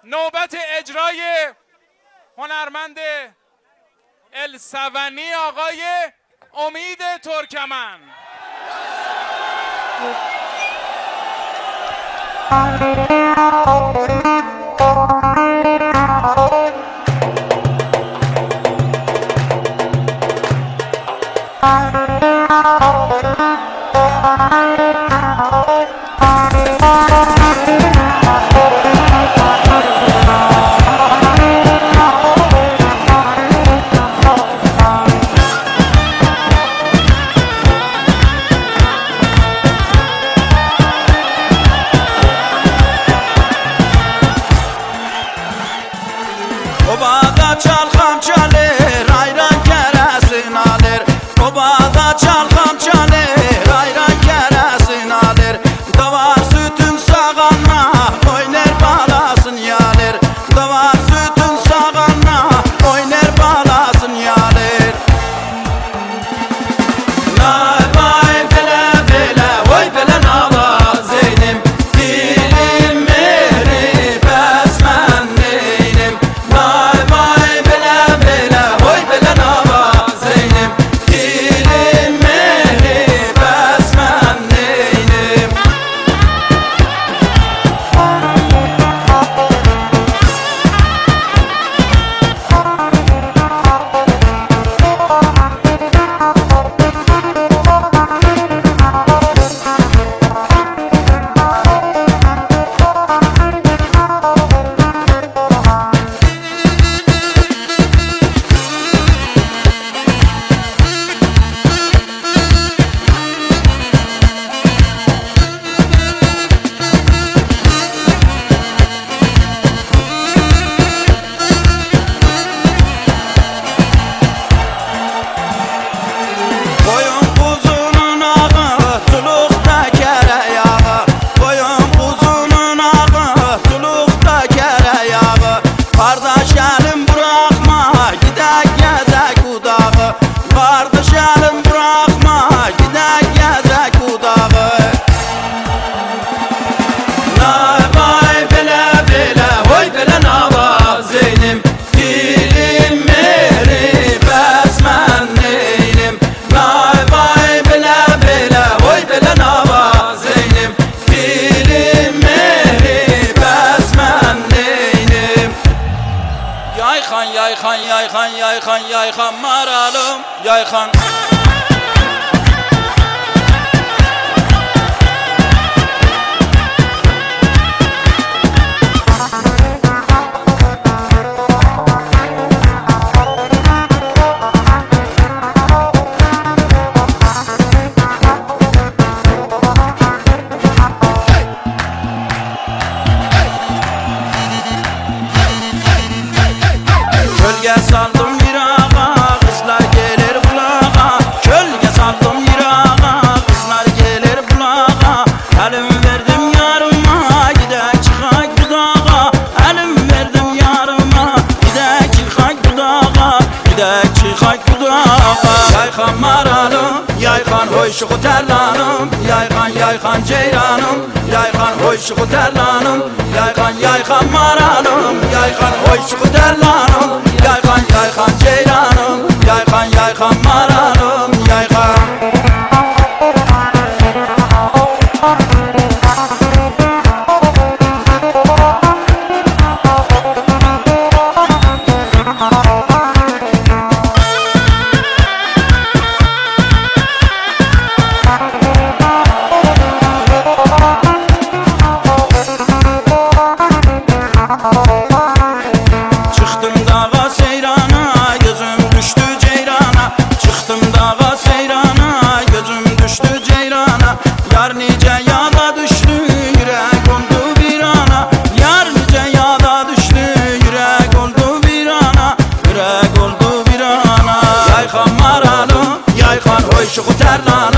نوبت اجرای هنرمند السونی آقای امید ترکمن. Yayxan maralım, yayxan. Gölge saldım yirağa, kızlar gelir bulağa. Gölge saldım yirağa, kızlar gelir bulağa. Elim verdim yarıma, gidek çıkak budağa. Elim verdim yarıma, gidek çıkak budağa. Gidek çıkak budağa. Yayxan maralım, yayxan hoşuğu terlanım. Yayxan yayxan ceyranım, yayxan hoşuğu terlanım. Yayxan yayxan maralım, yayxan hoşuğu terlanım. Yayxan yayxan ceyranım, yayxan yayxan maralım, yayxan. Çıktım dağa seyrana, gözüm düştü ceyrana. Çıktım dağa seyrana, gözüm düştü ceyrana. Yar nice yada düştü, yürek oldu bir ana. Yar nice yada düştü, yürek oldu bir ana. Yürek oldu bir ana. Yayxan maralım, yayxan hoşuğu terlanım.